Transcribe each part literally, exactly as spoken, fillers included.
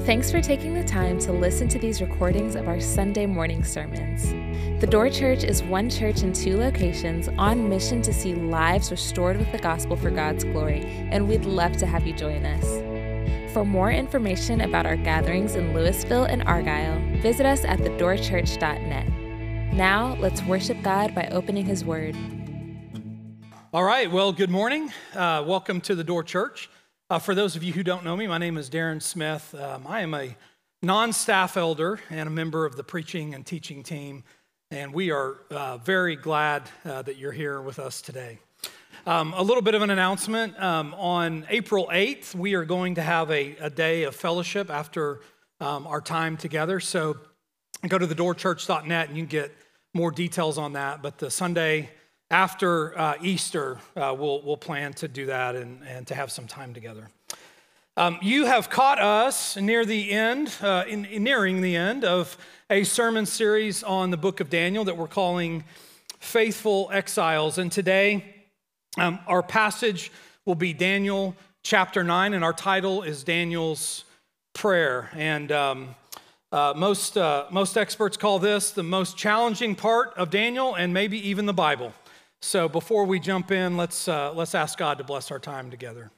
Thanks for taking the time to listen to these recordings of our Sunday morning sermons. The Door Church is one church in two locations on mission to see lives restored with the gospel for God's glory, and we'd love to have you join us. For more information about our gatherings in Louisville and Argyle, visit us at the door church dot net. Now, let's worship God by opening His Word. All right, well, good morning. Uh, welcome to the Door Church. Uh, for those of you who don't know me, my name is Darren Smith. Um, I am a non-staff elder and a member of the preaching and teaching team, and we are uh, very glad uh, that you're here with us today. Um, a little bit of an announcement. Um, on April eighth, we are going to have a, a day of fellowship after um, our time together. So go to the door church dot net and you can get more details on that. But the Sunday after uh, Easter, uh, we'll, we'll plan to do that and, and to have some time together. Um, you have caught us near the end, uh, in, in nearing the end of a sermon series on the book of Daniel that we're calling Faithful Exiles. And today, um, our passage will be Daniel chapter nine, and our title is Daniel's Prayer. And um, uh, most, uh, most experts call this the most challenging part of Daniel and maybe even the Bible. So before we jump in, let's uh, let's ask God to bless our time together.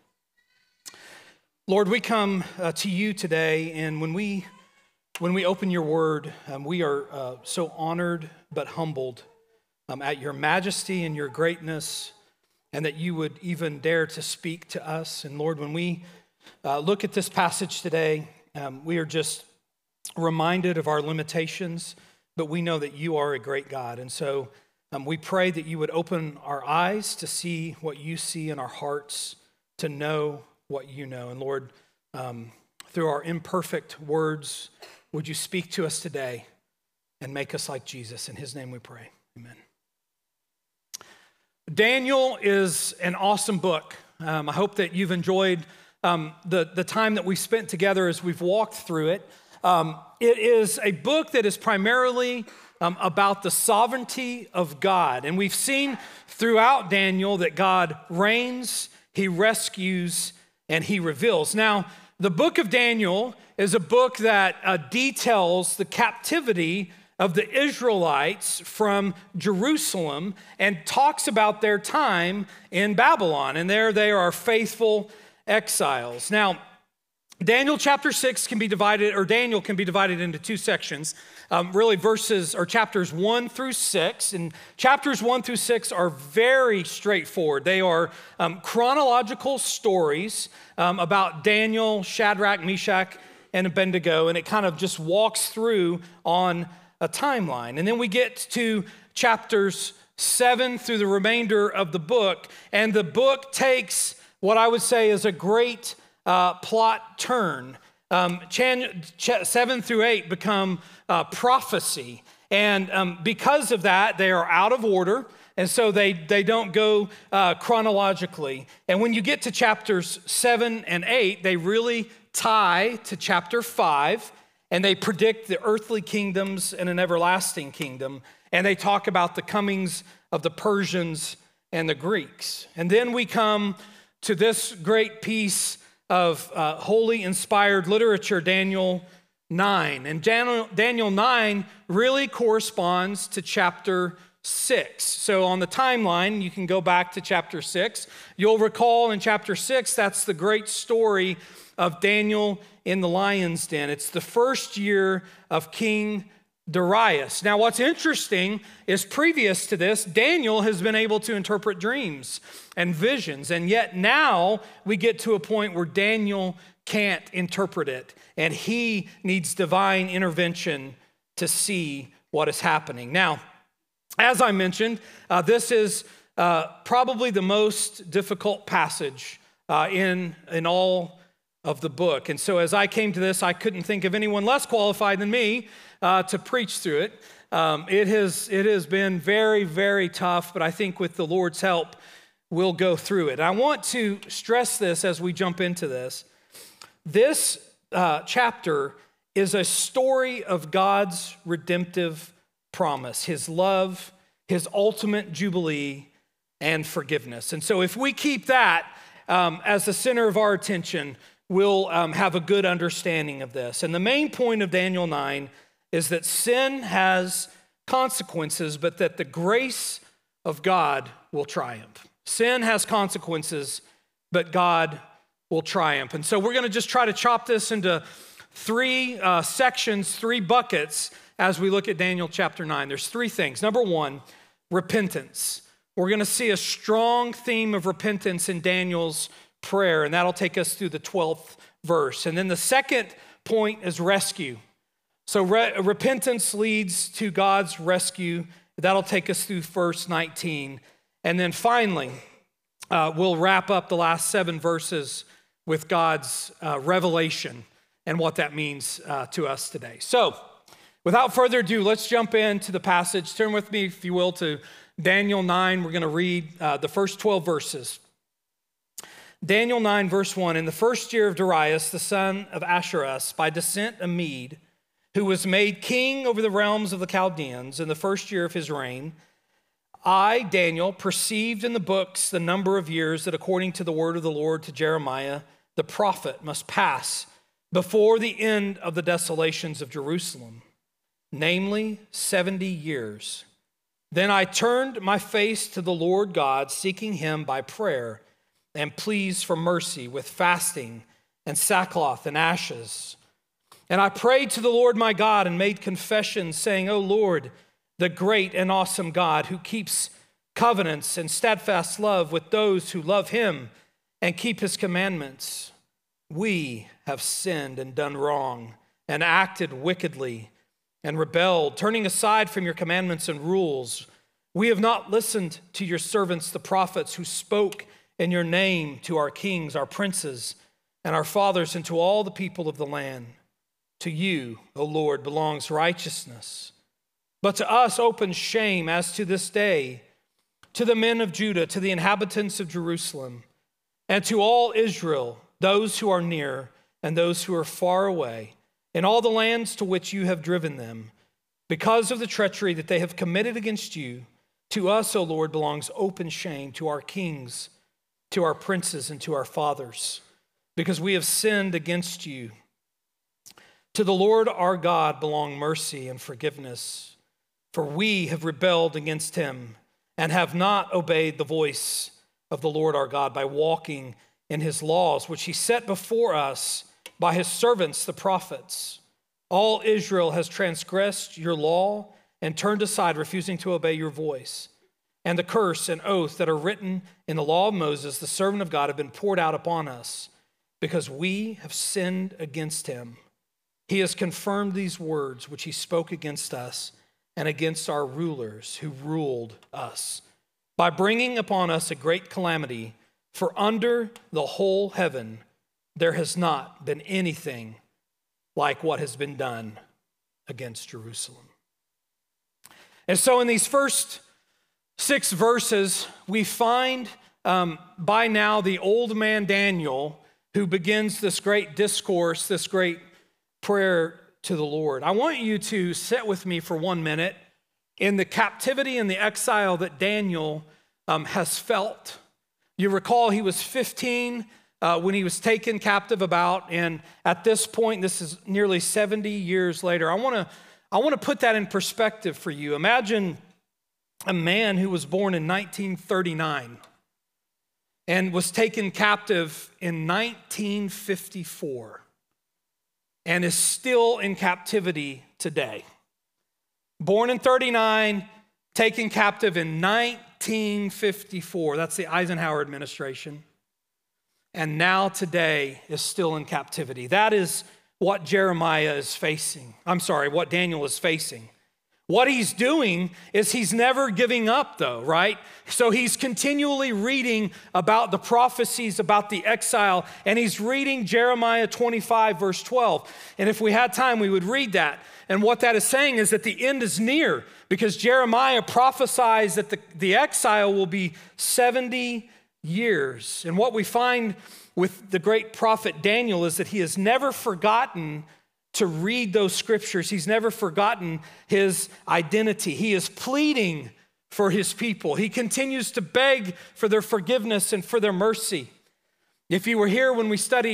Lord, we come uh, to you today, and when we when we open your word, um, we are uh, so honored but humbled um, at your majesty and your greatness, and that you would even dare to speak to us. And Lord, when we uh, look at this passage today, um, we are just reminded of our limitations, but we know that you are a great God, and so Um, we pray that you would open our eyes to see what you see in our hearts, to know what you know. And Lord, um, through our imperfect words, would you speak to us today and make us like Jesus? In his name we pray, amen. Daniel is an awesome book. Um, I hope that you've enjoyed um, the, the time that we spent together as we've walked through it. Um, it is a book that is primarily Um, about the sovereignty of God. And we've seen throughout Daniel that God reigns, he rescues, and he reveals. Now, the book of Daniel is a book that uh, details the captivity of the Israelites from Jerusalem and talks about their time in Babylon. And there they are faithful exiles. Now, Daniel chapter six can be divided, or Daniel can be divided into two sections. Um, really verses or chapters one through six. And chapters one through six are very straightforward. They are um, chronological stories um, about Daniel, Shadrach, Meshach, and Abednego. And it kind of just walks through on a timeline. And then we get to chapters seven through the remainder of the book. And the book takes what I would say is a great uh, plot turn. Um, chan- ch- seven through eight become uh, prophecy. And um, because of that, they are out of order. And so they, they don't go uh, chronologically. And when you get to chapters seven and eight, they really tie to chapter five. And they predict the earthly kingdoms and an everlasting kingdom. And they talk about the comings of the Persians and the Greeks. And then we come to this great piece of uh, holy inspired literature, Daniel nine. And Daniel, Daniel nine really corresponds to chapter six. So on the timeline, you can go back to chapter six. You'll recall in chapter six, that's the great story of Daniel in the lion's den. It's the first year of King Darius. Now, what's interesting is previous to this, Daniel has been able to interpret dreams and visions, and yet now we get to a point where Daniel can't interpret it, and he needs divine intervention to see what is happening. Now, as I mentioned, uh, this is uh, probably the most difficult passage uh, in, in all of the book. And so as I came to this, I couldn't think of anyone less qualified than me uh, to preach through it. Um, it has it has been very, very tough, but I think with the Lord's help, we'll go through it. I want to stress this as we jump into this. This uh, chapter is a story of God's redemptive promise, his love, his ultimate jubilee, and forgiveness. And so if we keep that um, as the center of our attention, we'll um, have a good understanding of this. And the main point of Daniel nine is that sin has consequences, but that the grace of God will triumph. Sin has consequences, but God will triumph. And so we're going to just try to chop this into three uh, sections, three buckets as we look at Daniel chapter nine. There's three things. Number one, repentance. We're going to see a strong theme of repentance in Daniel's prayer, and that'll take us through the twelfth verse. And then the second point is rescue. So re- repentance leads to God's rescue. That'll take us through verse nineteen. And then finally, uh, we'll wrap up the last seven verses with God's uh, revelation and what that means uh, to us today. So without further ado, let's jump into the passage. Turn with me, if you will, to Daniel nine. We're going to read uh, the first twelve verses. Daniel nine, verse one, in the first year of Darius, the son of Ahasuerus, by descent a Mede, who was made king over the realms of the Chaldeans in the first year of his reign, I, Daniel, perceived in the books the number of years that according to the word of the Lord to Jeremiah, the prophet, must pass before the end of the desolations of Jerusalem, namely seventy years. Then I turned my face to the Lord God, seeking him by prayer and pleas for mercy with fasting and sackcloth and ashes. And I prayed to the Lord my God and made confession, saying, O Lord, the great and awesome God who keeps covenants and steadfast love with those who love him and keep his commandments, we have sinned and done wrong and acted wickedly and rebelled, turning aside from your commandments and rules. We have not listened to your servants, the prophets, who spoke in your name to our kings, our princes, and our fathers, and to all the people of the land. To you, O Lord, belongs righteousness, but to us open shame as to this day, to the men of Judah, to the inhabitants of Jerusalem, and to all Israel, those who are near and those who are far away, in all the lands to which you have driven them, because of the treachery that they have committed against you. To us, O Lord, belongs open shame, to our kings, to our princes, and to our fathers, because we have sinned against you. To the Lord our God belong mercy and forgiveness, for we have rebelled against him and have not obeyed the voice of the Lord our God by walking in his laws, which he set before us by his servants, the prophets. All Israel has transgressed your law and turned aside, refusing to obey your voice. And the curse and oath that are written in the law of Moses, the servant of God, have been poured out upon us because we have sinned against him. He has confirmed these words which he spoke against us and against our rulers who ruled us, by bringing upon us a great calamity, for under the whole heaven there has not been anything like what has been done against Jerusalem. And so in these first six verses, we find um, by now the old man Daniel, who begins this great discourse, this great prayer to the Lord. I want you to sit with me for one minute in the captivity and the exile that Daniel um, has felt. You recall he was fifteen uh, when he was taken captive about, and at this point, this is nearly seventy years later. I want to I want to put that in perspective for you. Imagine a man who was born in nineteen thirty-nine and was taken captive in nineteen fifty-four and is still in captivity today. Born in thirty-nine, taken captive in nineteen fifty-four. That's the Eisenhower administration. And now today is still in captivity. That is what Jeremiah is facing. I'm sorry, what Daniel is facing. What he's doing is he's never giving up though, right? So he's continually reading about the prophecies about the exile, and he's reading Jeremiah twenty-five verse twelve. And if we had time, we would read that. And what that is saying is that the end is near, because Jeremiah prophesies that the, the exile will be seventy years. And what we find with the great prophet Daniel is that he has never forgotten to read those scriptures. He's never forgotten his identity. He is pleading for his people. He continues to beg for their forgiveness and for their mercy. If you were here when we studied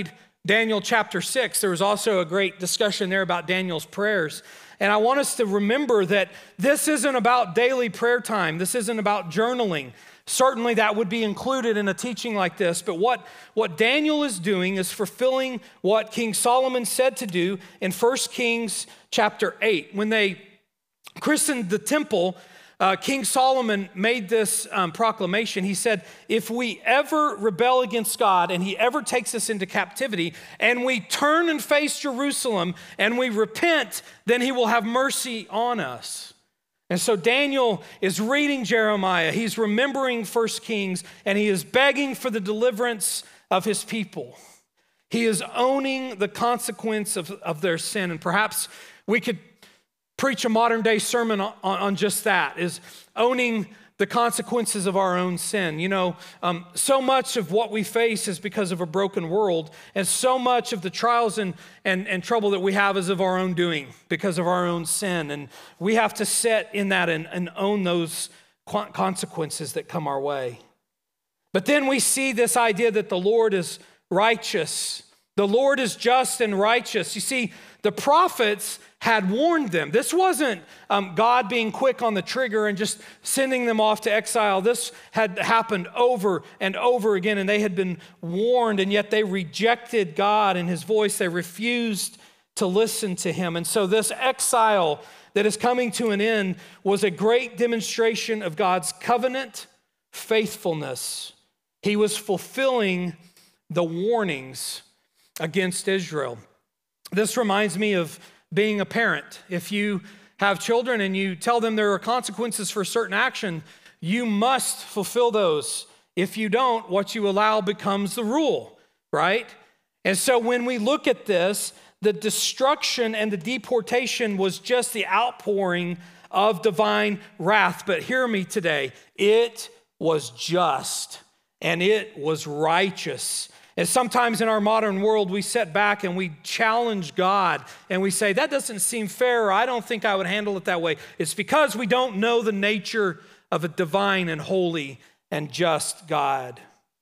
Daniel chapter six, there was also a great discussion there about Daniel's prayers. And I want us to remember that this isn't about daily prayer time. This isn't about journaling. Certainly that would be included in a teaching like this. But what, what Daniel is doing is fulfilling what King Solomon said to do in First Kings chapter eight. When they christened the temple, Uh, King Solomon made this um, proclamation. He said, if we ever rebel against God and he ever takes us into captivity and we turn and face Jerusalem and we repent, then he will have mercy on us. And so Daniel is reading Jeremiah. He's remembering First Kings, and he is begging for the deliverance of his people. He is owning the consequence of, of their sin. And perhaps we could preach a modern day sermon on, on just that, is owning the consequences of our own sin. You know, um, so much of what we face is because of a broken world, and so much of the trials and, and, and trouble that we have is of our own doing, because of our own sin. And we have to sit in that and, and own those consequences that come our way. But then we see this idea that the Lord is righteous. The Lord is just and righteous. You see, the prophets had warned them. This wasn't um, God being quick on the trigger and just sending them off to exile. This had happened over and over again, and they had been warned, and yet they rejected God and his voice. They refused to listen to him. And so this exile that is coming to an end was a great demonstration of God's covenant faithfulness. He was fulfilling the warnings against Israel. This reminds me of being a parent. If you have children and you tell them there are consequences for certain action, you must fulfill those. If you don't, what you allow becomes the rule, right? And so when we look at this, the destruction and the deportation was just the outpouring of divine wrath. But hear me today, it was just and it was righteous. And sometimes in our modern world, we sit back and we challenge God and we say, that doesn't seem fair, or I don't think I would handle it that way. It's because we don't know the nature of a divine and holy and just God.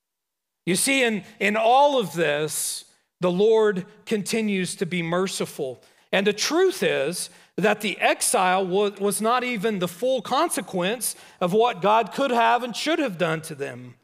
You see, in, in all of this, the Lord continues to be merciful. And the truth is that the exile was, was not even the full consequence of what God could have and should have done to them.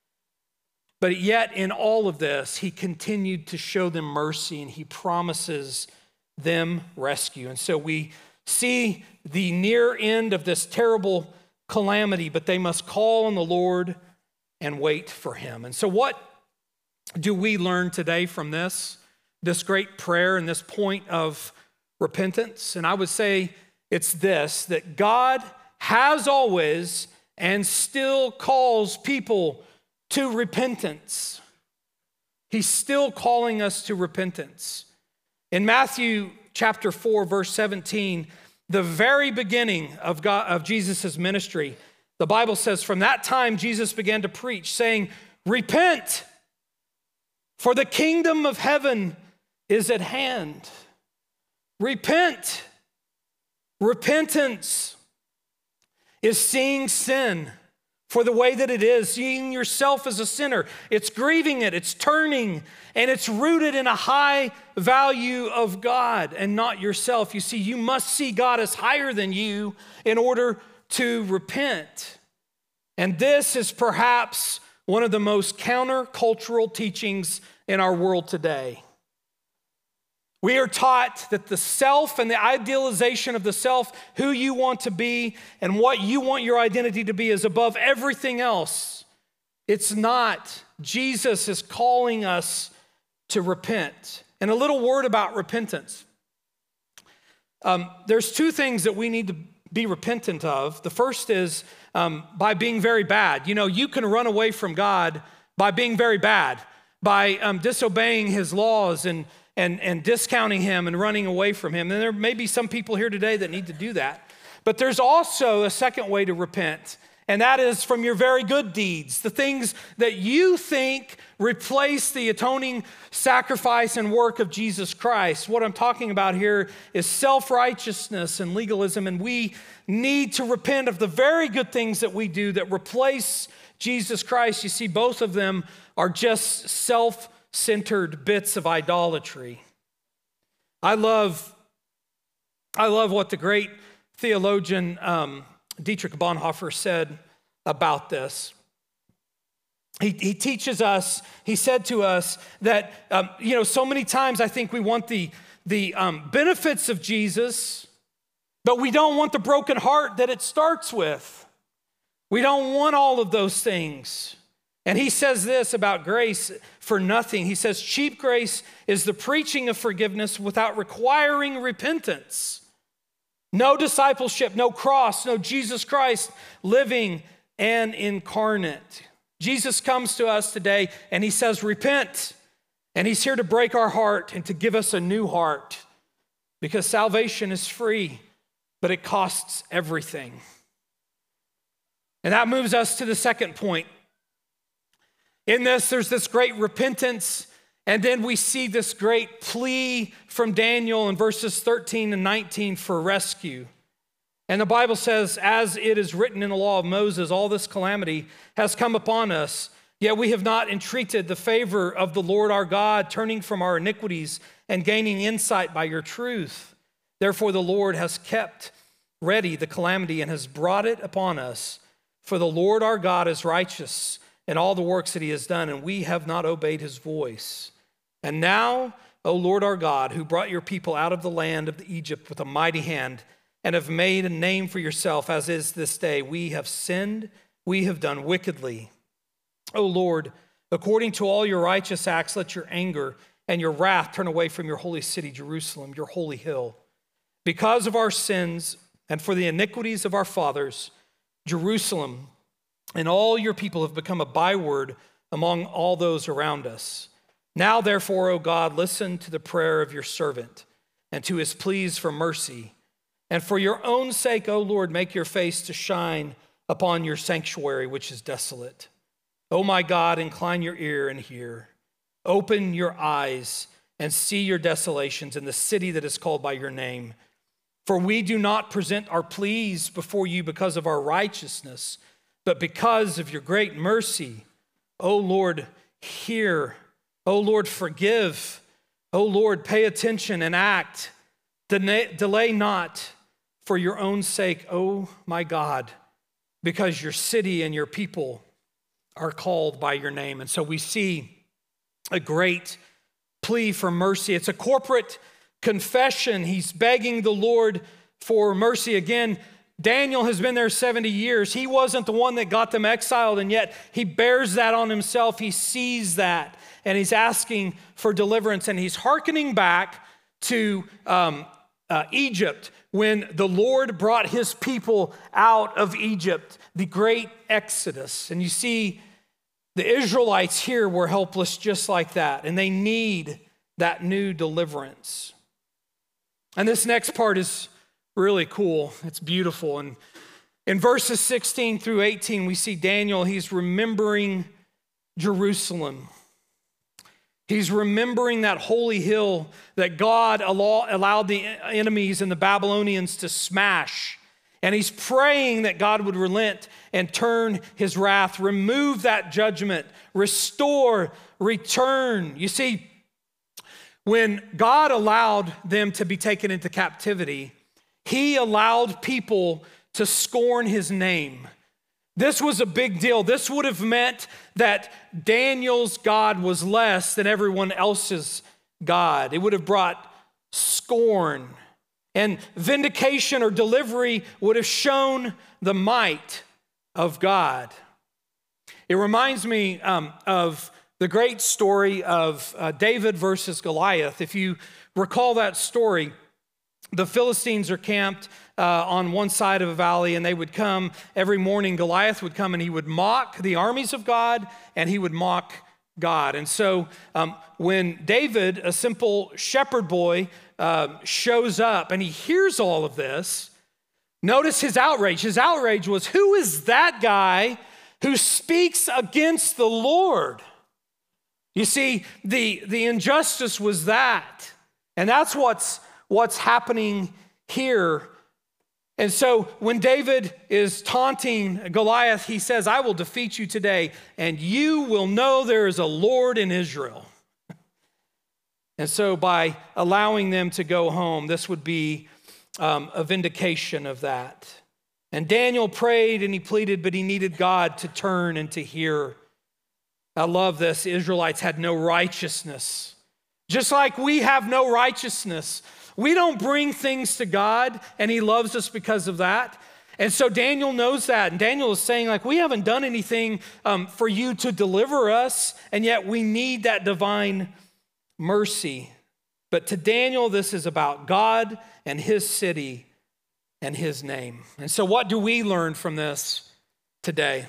But yet in all of this, he continued to show them mercy, and he promises them rescue. And so we see the near end of this terrible calamity, but they must call on the Lord and wait for him. And so what do we learn today from this, this great prayer and this point of repentance? And I would say it's this, that God has always and still calls people to repentance. He's still calling us to repentance. In Matthew chapter four, verse seventeen, the very beginning of God, of Jesus' ministry, the Bible says, from that time Jesus began to preach, saying, repent, for the kingdom of heaven is at hand. Repent. Repentance is seeing sin for the way that it is, seeing yourself as a sinner. It's grieving it, it's turning, and it's rooted in a high value of God and not yourself. You see, you must see God as higher than you in order to repent. And this is perhaps one of the most countercultural teachings in our world today. We are taught that the self and the idealization of the self, who you want to be and what you want your identity to be, is above everything else. It's not. Jesus is calling us to repent. And a little word about repentance. Um, there's two things that we need to be repentant of. The first is um, by being very bad. You know, you can run away from God by being very bad, by um, disobeying his laws and And, and discounting him and running away from him. And there may be some people here today that need to do that. But there's also a second way to repent, and that is from your very good deeds, the things that you think replace the atoning sacrifice and work of Jesus Christ. What I'm talking about here is self-righteousness and legalism, and we need to repent of the very good things that we do that replace Jesus Christ. You see, both of them are just self self-centered bits of idolatry. I love, I love what the great theologian um, Dietrich Bonhoeffer said about this. He, he teaches us, he said to us that, um, you know, so many times I think we want the, the um, benefits of Jesus, but we don't want the broken heart that it starts with. We don't want all of those things. And he says this about grace for nothing. He says, cheap grace is the preaching of forgiveness without requiring repentance. No discipleship, no cross, no Jesus Christ living and incarnate. Jesus comes to us today and he says, repent. And he's here to break our heart and to give us a new heart, because salvation is free, but it costs everything. And that moves us to the second point. In this, there's this great repentance, and then we see this great plea from Daniel in verses thirteen and nineteen for rescue. And the Bible says, as it is written in the law of Moses, all this calamity has come upon us, yet we have not entreated the favor of the Lord our God, turning from our iniquities and gaining insight by your truth. Therefore the Lord has kept ready the calamity and has brought it upon us. For the Lord our God is righteous in all the works that he has done, and we have not obeyed his voice. And now, O Lord our God, who brought your people out of the land of Egypt with a mighty hand, and have made a name for yourself, as is this day, we have sinned, we have done wickedly. O Lord, according to all your righteous acts, let your anger and your wrath turn away from your holy city, Jerusalem, your holy hill. Because of our sins and for the iniquities of our fathers, Jerusalem and all your people have become a byword among all those around us. Now, therefore, O God, listen to the prayer of your servant and to his pleas for mercy. And for your own sake, O Lord, make your face to shine upon your sanctuary, which is desolate. O my God, incline your ear and hear. Open your eyes and see your desolations in the city that is called by your name. For we do not present our pleas before you because of our righteousness, but because of your great mercy. O Lord, hear. O Lord, forgive. O Lord, pay attention and act. Delay not for your own sake, O my God, because your city and your people are called by your name. And so we see a great plea for mercy. It's a corporate confession. He's begging the Lord for mercy. Again, Daniel has been there seventy years. He wasn't the one that got them exiled, and yet he bears that on himself. He sees that, and he's asking for deliverance, and he's hearkening back to um, uh, Egypt when the Lord brought his people out of Egypt, the great Exodus. And you see, the Israelites here were helpless just like that, and they need that new deliverance. And this next part is really cool. It's beautiful. And in verses sixteen through eighteen, we see Daniel, he's remembering Jerusalem. He's remembering that holy hill that God allowed the enemies and the Babylonians to smash. And he's praying that God would relent and turn his wrath, remove that judgment, restore, return. You see, when God allowed them to be taken into captivity, he allowed people to scorn his name. This was a big deal. This would have meant that Daniel's God was less than everyone else's God. It would have brought scorn. And vindication or delivery would have shown the might of God. It reminds me um, of the great story of uh, David versus Goliath. If you recall that story, the Philistines are camped uh, on one side of a valley, and they would come every morning. Goliath would come and he would mock the armies of God, and he would mock God. And so um, when David, a simple shepherd boy, uh, shows up and he hears all of this, notice his outrage. His outrage was, who is that guy who speaks against the Lord? You see, the, the injustice was that. And that's what's what's happening here. And so when David is taunting Goliath, he says, I will defeat you today, and you will know there is a Lord in Israel. And so by allowing them to go home, this would be um, a vindication of that. And Daniel prayed and he pleaded, but he needed God to turn and to hear. I love this. The Israelites had no righteousness. Just like we have no righteousness. We don't bring things to God, and he loves us because of that. And so Daniel knows that. And Daniel is saying, like, we haven't done anything um, for you to deliver us, and yet we need that divine mercy. But to Daniel, this is about God and his city and his name. And so what do we learn from this today?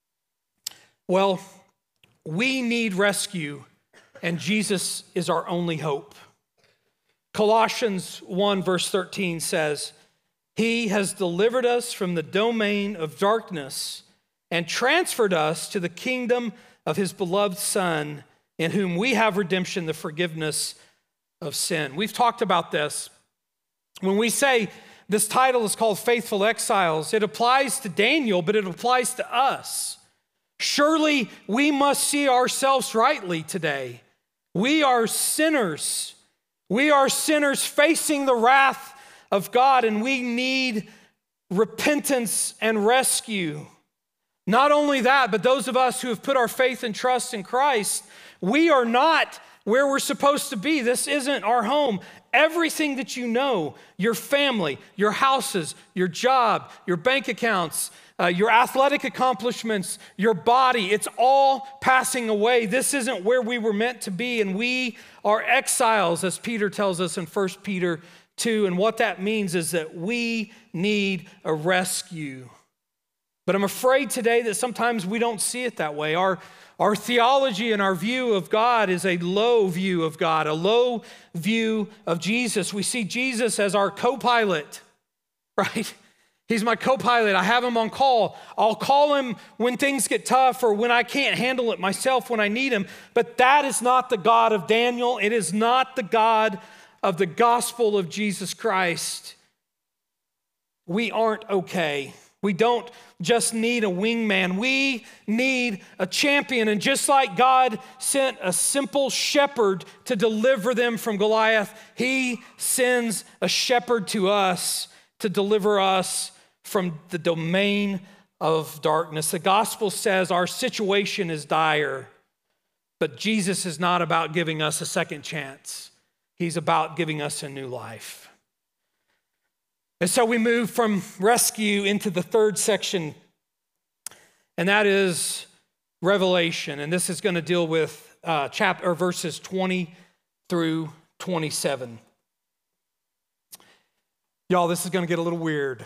Well, we need rescue, and Jesus is our only hope. Colossians one verse thirteen says, he has delivered us from the domain of darkness and transferred us to the kingdom of his beloved Son, in whom we have redemption, the forgiveness of sin. We've talked about this. When we say this title is called Faithful Exiles, it applies to Daniel, but it applies to us. Surely we must see ourselves rightly today. We are sinners. We are sinners facing the wrath of God, and we need repentance and rescue. Not only that, but those of us who have put our faith and trust in Christ, we are not where we're supposed to be. This isn't our home. Everything that you know, your family, your houses, your job, your bank accounts, uh, your athletic accomplishments, your body, it's all passing away. This isn't where we were meant to be, and we are exiles, as Peter tells us in First Peter two. And what that means is that we need a rescue. But I'm afraid today that sometimes we don't see it that way. Our Our theology and our view of God is a low view of God, a low view of Jesus. We see Jesus as our co-pilot, right? He's my co-pilot. I have him on call. I'll call him when things get tough or when I can't handle it myself when I need him. But that is not the God of Daniel. It is not the God of the gospel of Jesus Christ. We aren't okay. We don't just need a wingman. We need a champion. And just like God sent a simple shepherd to deliver them from Goliath, he sends a shepherd to us to deliver us from the domain of darkness. The gospel says our situation is dire, but Jesus is not about giving us a second chance. He's about giving us a new life. And so we move from rescue into the third section, and that is Revelation. And this is going to deal with uh, chapter or verses twenty through twenty-seven. Y'all, this is going to get a little weird.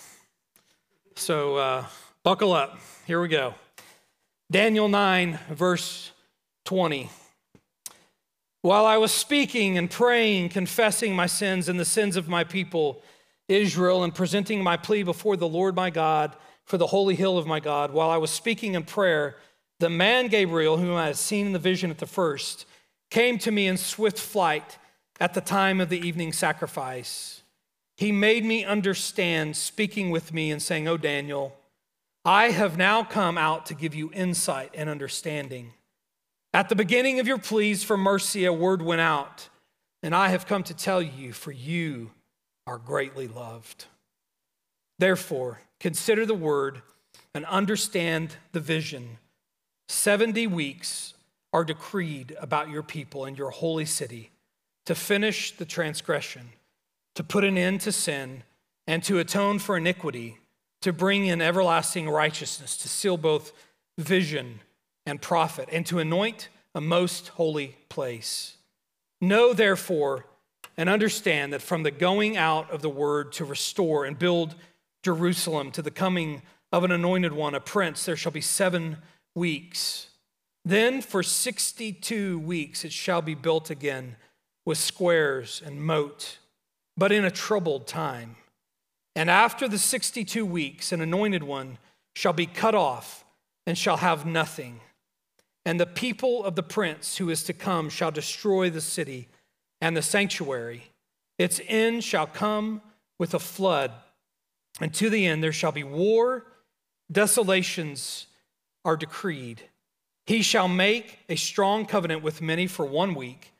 So uh, buckle up. Here we go. Daniel nine, verse twenty. While I was speaking and praying, confessing my sins and the sins of my people, Israel, and presenting my plea before the Lord my God for the holy hill of my God, while I was speaking in prayer, the man Gabriel, whom I had seen in the vision at the first, came to me in swift flight at the time of the evening sacrifice. He made me understand, speaking with me and saying, "O Daniel, I have now come out to give you insight and understanding. At the beginning of your pleas for mercy, a word went out, and I have come to tell you, for you are greatly loved. Therefore, consider the word and understand the vision. Seventy weeks are decreed about your people and your holy city to finish the transgression, to put an end to sin, and to atone for iniquity, to bring in everlasting righteousness, to seal both vision and prophet, and to anoint a most holy place. Know, therefore, and understand that from the going out of the word to restore and build Jerusalem to the coming of an anointed one, a prince, there shall be seven weeks. Then for sixty-two weeks it shall be built again with squares and moat, but in a troubled time. And after the sixty-two weeks, an anointed one shall be cut off and shall have nothing. And the people of the prince who is to come shall destroy the city and the sanctuary. Its end shall come with a flood, and to the end there shall be war. Desolations are decreed. He shall make a strong covenant with many for one week,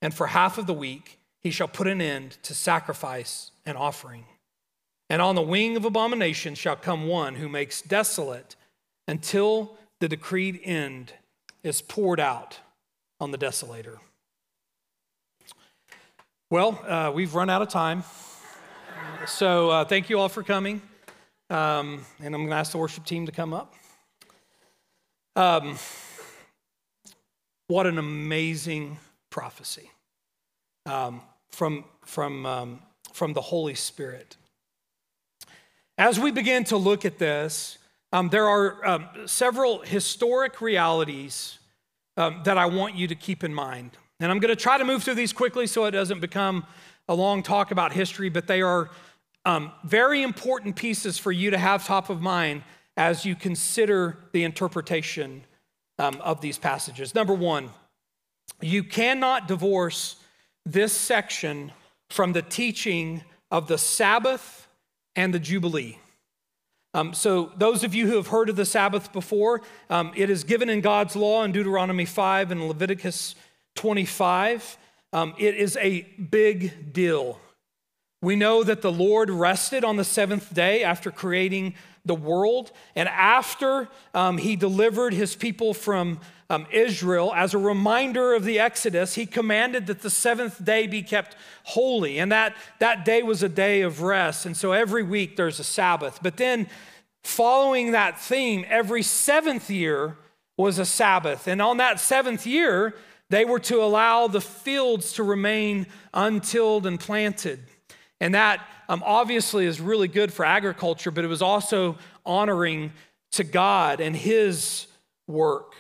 and for half of the week he shall put an end to sacrifice and offering. And on the wing of abomination shall come one who makes desolate until the decreed end is poured out on the desolator. Well, uh, we've run out of time. So uh, thank you all for coming. Um, and I'm going to ask the worship team to come up. Um, what an amazing prophecy um, from, from, um, from the Holy Spirit. As we begin to look at this, um, there are um, several historic realities um, that I want you to keep in mind. And I'm going to try to move through these quickly so it doesn't become a long talk about history, but they are um, very important pieces for you to have top of mind as you consider the interpretation um, of these passages. Number one, you cannot divorce this section from the teaching of the Sabbath and the Jubilee. Um, so those of you who have heard of the Sabbath before, um, it is given in God's law in Deuteronomy five and Leviticus twenty-five. Um, it is a big deal. We know that the Lord rested on the seventh day after creating the world, and after um, he delivered his people from um, Israel, as a reminder of the Exodus, he commanded that the seventh day be kept holy, and that, that day was a day of rest, and so every week there's a Sabbath. But then, following that theme, every seventh year was a Sabbath, and on that seventh year, they were to allow the fields to remain untilled and planted. And that um, obviously is really good for agriculture, but it was also honoring to God and his work.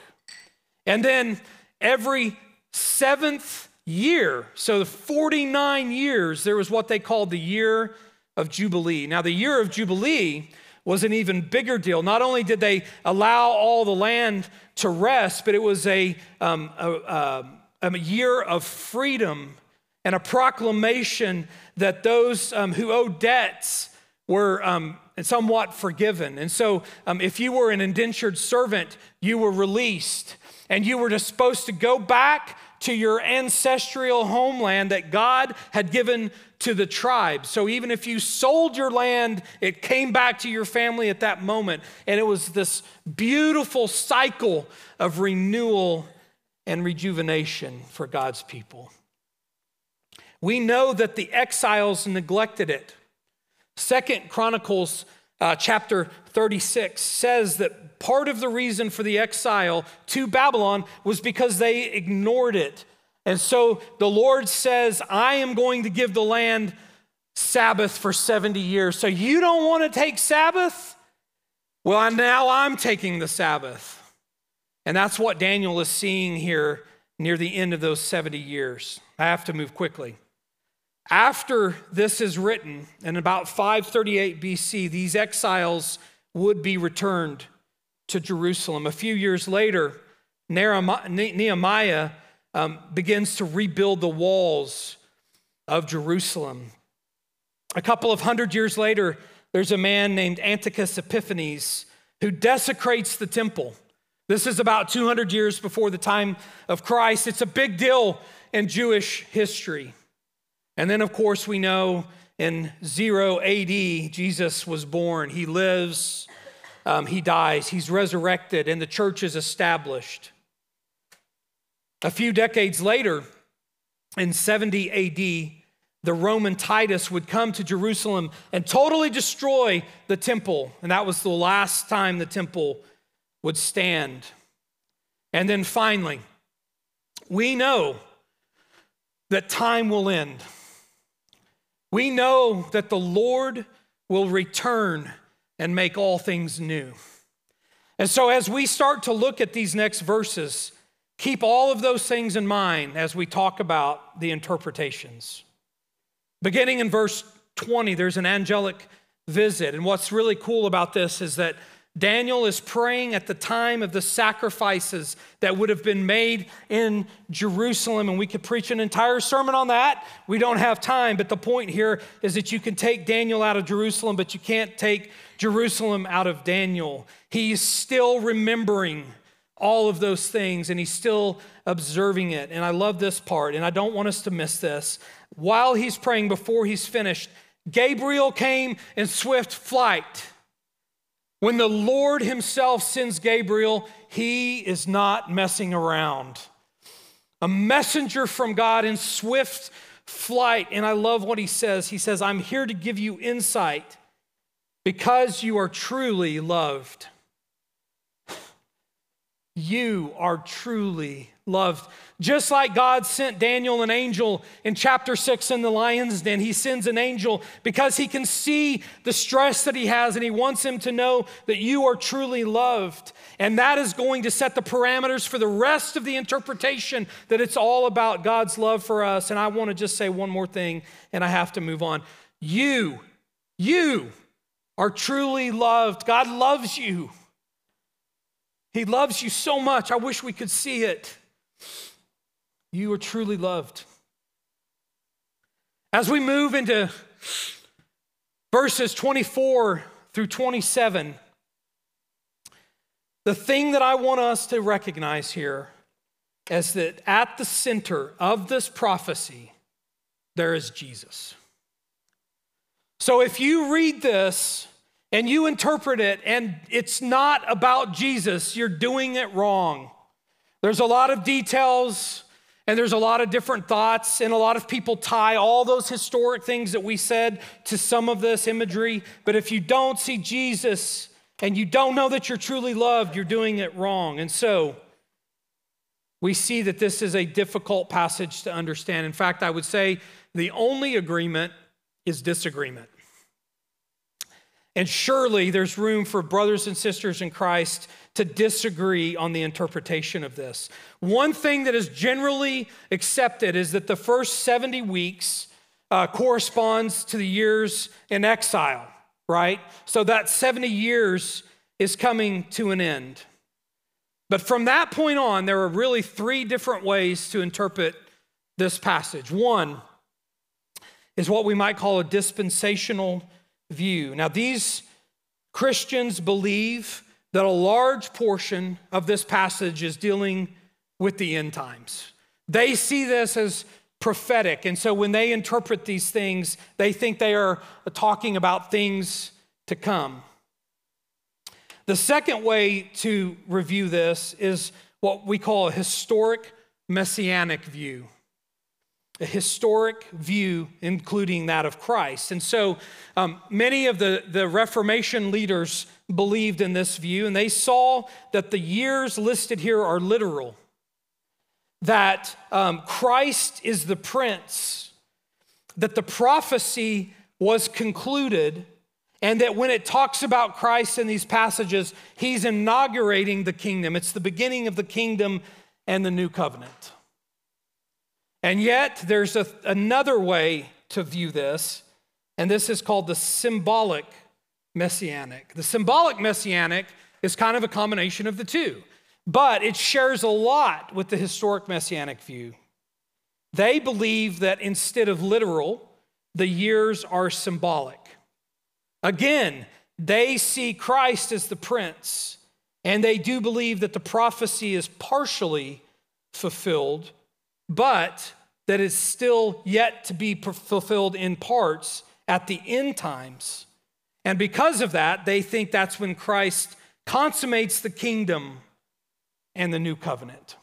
And then every seventh year, so the forty-nine years, there was what they called the year of Jubilee. Now, the year of Jubilee was an even bigger deal. Not only did they allow all the land to rest, but it was a, um, a, a, a year of freedom and a proclamation that those um, who owed debts were um, somewhat forgiven. And so um, if you were an indentured servant, you were released, and you were supposed to go back to your ancestral homeland that God had given to the tribe. So even if you sold your land, it came back to your family at that moment. And it was this beautiful cycle of renewal and rejuvenation for God's people. We know that the exiles neglected it. Second Chronicles uh, chapter thirty-six says that part of the reason for the exile to Babylon was because they ignored it. And so the Lord says, I am going to give the land Sabbath for seventy years. So you don't want to take Sabbath? Well, now I'm taking the Sabbath. And that's what Daniel is seeing here near the end of those seventy years. I have to move quickly. After this is written, in about five thirty-eight B C, these exiles would be returned to Jerusalem. A few years later, Nehemiah um, begins to rebuild the walls of Jerusalem. A couple of hundred years later, there's a man named Antiochus Epiphanes who desecrates the temple. This is about two hundred years before the time of Christ. It's a big deal in Jewish history. And then, of course, we know in zero A D, Jesus was born. He lives, um, he dies, he's resurrected, and the church is established. A few decades later, in seventy A D, the Roman Titus would come to Jerusalem and totally destroy the temple. And that was the last time the temple would stand. And then finally, we know that time will end. We know that the Lord will return and make all things new. And so as we start to look at these next verses, keep all of those things in mind as we talk about the interpretations. Beginning in verse twenty, there's an angelic visit. And what's really cool about this is that Daniel is praying at the time of the sacrifices that would have been made in Jerusalem, and we could preach an entire sermon on that. We don't have time, but the point here is that you can take Daniel out of Jerusalem, but you can't take Jerusalem out of Daniel. He's still remembering all of those things, and he's still observing it. And I love this part, and I don't want us to miss this. While he's praying, before he's finished, Gabriel came in swift flight. When the Lord himself sends Gabriel, he is not messing around. A messenger from God in swift flight. And I love what he says. He says, I'm here to give you insight because you are truly loved. You are truly loved. Just like God sent Daniel an angel in chapter six in the lion's den, he sends an angel because he can see the stress that he has, and he wants him to know that you are truly loved. And that is going to set the parameters for the rest of the interpretation, that it's all about God's love for us. And I want to just say one more thing, and I have to move on. You, you are truly loved. God loves you. He loves you so much. I wish we could see it. You are truly loved. As we move into verses twenty-four through twenty-seven, the thing that I want us to recognize here is that at the center of this prophecy, there is Jesus. So if you read this and you interpret it and it's not about Jesus, you're doing it wrong. There's a lot of details and there's a lot of different thoughts, and a lot of people tie all those historic things that we said to some of this imagery. But if you don't see Jesus and you don't know that you're truly loved, you're doing it wrong. And so we see that this is a difficult passage to understand. In fact, I would say the only agreement is disagreement. And surely there's room for brothers and sisters in Christ to disagree on the interpretation of this. One thing that is generally accepted is that the first seventy weeks uh, corresponds to the years in exile, right? So that seventy years is coming to an end. But from that point on, there are really three different ways to interpret this passage. One is what we might call a dispensational view. Now, these Christians believe that a large portion of this passage is dealing with the end times. They see this as prophetic, and so when they interpret these things, they think they are talking about things to come. The second way to review this is what we call a historic messianic view. A historic view, including that of Christ. And so um, many of the, the Reformation leaders believed in this view, and they saw that the years listed here are literal, that um, Christ is the prince, that the prophecy was concluded, and that when it talks about Christ in these passages, he's inaugurating the kingdom. It's the beginning of the kingdom and the new covenant. And yet, there's a, another way to view this, and this is called the symbolic messianic. The symbolic messianic is kind of a combination of the two, but it shares a lot with the historic messianic view. They believe that instead of literal, the years are symbolic. Again, they see Christ as the prince, and they do believe that the prophecy is partially fulfilled, but that is still yet to be fulfilled in parts at the end times. And because of that, they think that's when Christ consummates the kingdom and the new covenant.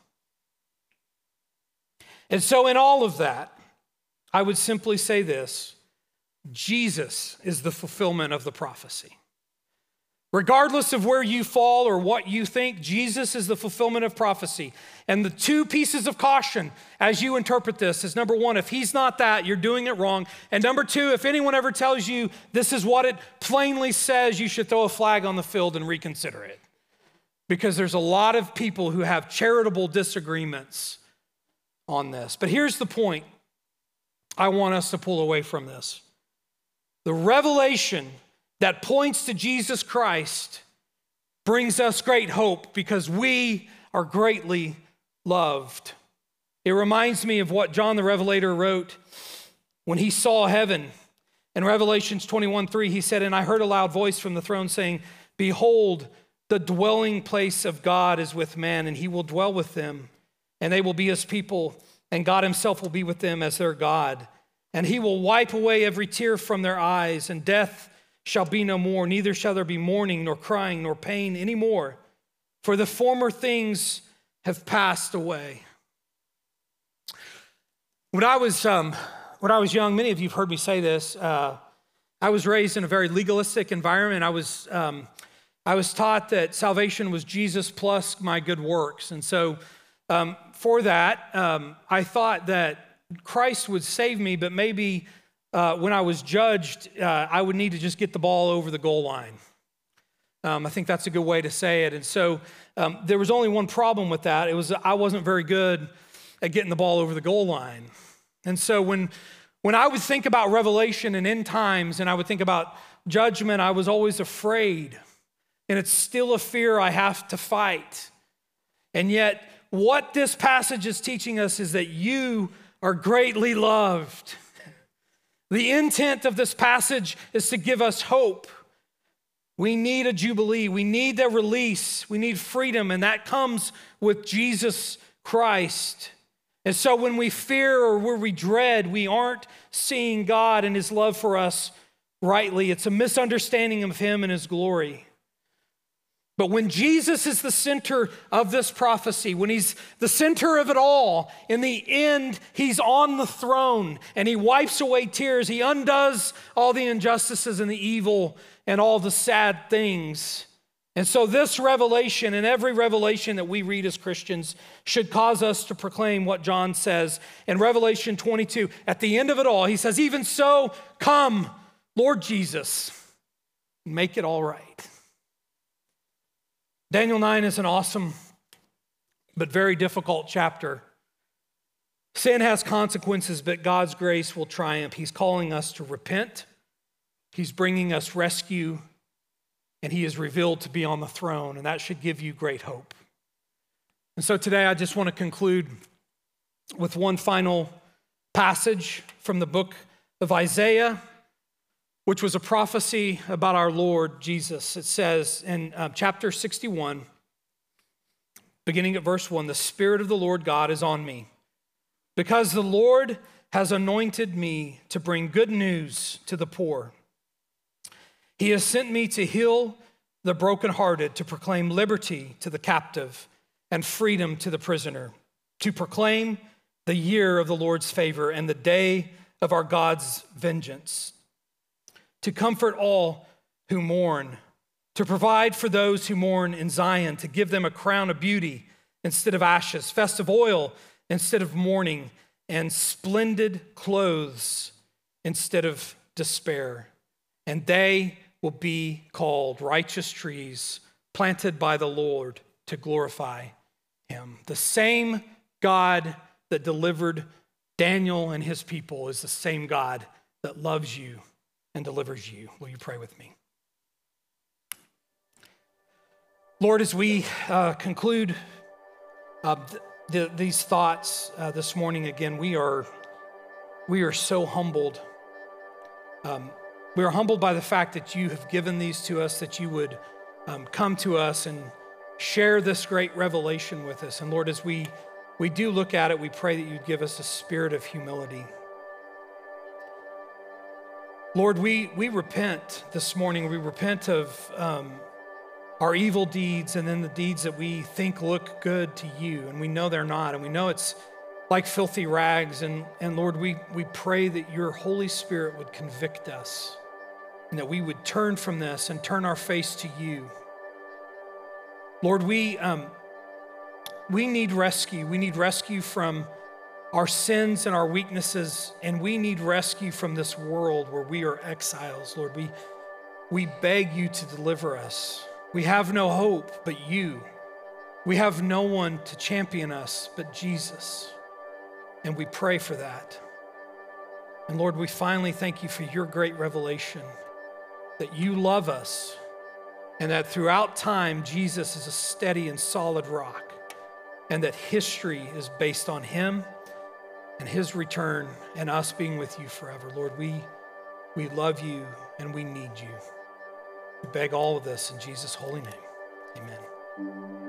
And so in all of that, I would simply say this: Jesus is the fulfillment of the prophecy. Regardless of where you fall or what you think, Jesus is the fulfillment of prophecy. And the two pieces of caution as you interpret this is, number one, if he's not that, you're doing it wrong. And number two, if anyone ever tells you this is what it plainly says, you should throw a flag on the field and reconsider it. Because there's a lot of people who have charitable disagreements on this. But here's the point I want us to pull away from this. The revelation that points to Jesus Christ brings us great hope because we are greatly loved. It reminds me of what John the Revelator wrote when he saw heaven. In Revelations twenty-one three, he said, "And I heard a loud voice from the throne saying, 'Behold, The dwelling place of God is with men, and he will dwell with them, and they will be his people, and God himself will be with them as their God. And he will wipe away every tear from their eyes, and death shall be no more, neither shall there be mourning, nor crying, nor pain any more, for the former things have passed away. When I was um, when I was young, many of you have heard me say this, uh, I was raised in a very legalistic environment. I was um, I was taught that salvation was Jesus plus my good works. And so um, for that, um, I thought that Christ would save me, but maybe uh, when I was judged, uh, I would need to just get the ball over the goal line. Um, I think that's a good way to say it. And so um, there was only one problem with that. It was I wasn't very good at getting the ball over the goal line. And so when, when I would think about Revelation and end times, and I would think about judgment, I was always afraid. And it's still a fear I have to fight. And yet, what this passage is teaching us is that you are greatly loved. The intent of this passage is to give us hope. We need a jubilee. We need a release. We need freedom, and that comes with Jesus Christ. And so when we fear or when we dread, we aren't seeing God and his love for us rightly. It's a misunderstanding of him and his glory. But when Jesus is the center of this prophecy, when he's the center of it all, in the end, he's on the throne and he wipes away tears. He undoes all the injustices and the evil and all the sad things. And so this revelation and every revelation that we read as Christians should cause us to proclaim what John says in Revelation twenty-two. At the end of it all, he says, even so, come, Lord Jesus, make it all right. Daniel nine is an awesome but very difficult chapter. Sin has consequences, but God's grace will triumph. He's calling us to repent. He's bringing us rescue, and he is revealed to be on the throne, and that should give you great hope. And so today I just want to conclude with one final passage from the book of Isaiah, which was a prophecy about our Lord Jesus. It says in uh, chapter sixty-one, beginning at verse one, the Spirit of the Lord God is on me, because the Lord has anointed me to bring good news to the poor. He has sent me to heal the brokenhearted, to proclaim liberty to the captive and freedom to the prisoner, to proclaim the year of the Lord's favor and the day of our God's vengeance, to comfort all who mourn, to provide for those who mourn in Zion, to give them a crown of beauty instead of ashes, festive oil instead of mourning, and splendid clothes instead of despair. And they will be called righteous trees planted by the Lord to glorify him. The same God that delivered Daniel and his people is the same God that loves you and delivers you. Will you pray with me? Lord, as we uh, conclude uh, th- th- these thoughts uh, this morning, again, we are we are so humbled. Um, we are humbled by the fact that you have given these to us, that you would um, come to us and share this great revelation with us. And Lord, as we we do look at it, we pray that you'd give us a spirit of humility. Lord, we, we repent this morning. We repent of um, our evil deeds and then the deeds that we think look good to you, and we know they're not, and we know it's like filthy rags. And, and Lord, we, we pray that your Holy Spirit would convict us and that we would turn from this and turn our face to you. Lord, we, um, we need rescue. We need rescue from our sins and our weaknesses, and we need rescue from this world where we are exiles. Lord, we, we beg you to deliver us. We have no hope but you. We have no one to champion us but Jesus, and we pray for that. And Lord, we finally thank you for your great revelation, that you love us, and that throughout time, Jesus is a steady and solid rock, and that history is based on him and his return and us being with you forever. Lord, we, we love you and we need you. We beg all of this in Jesus' holy name. Amen.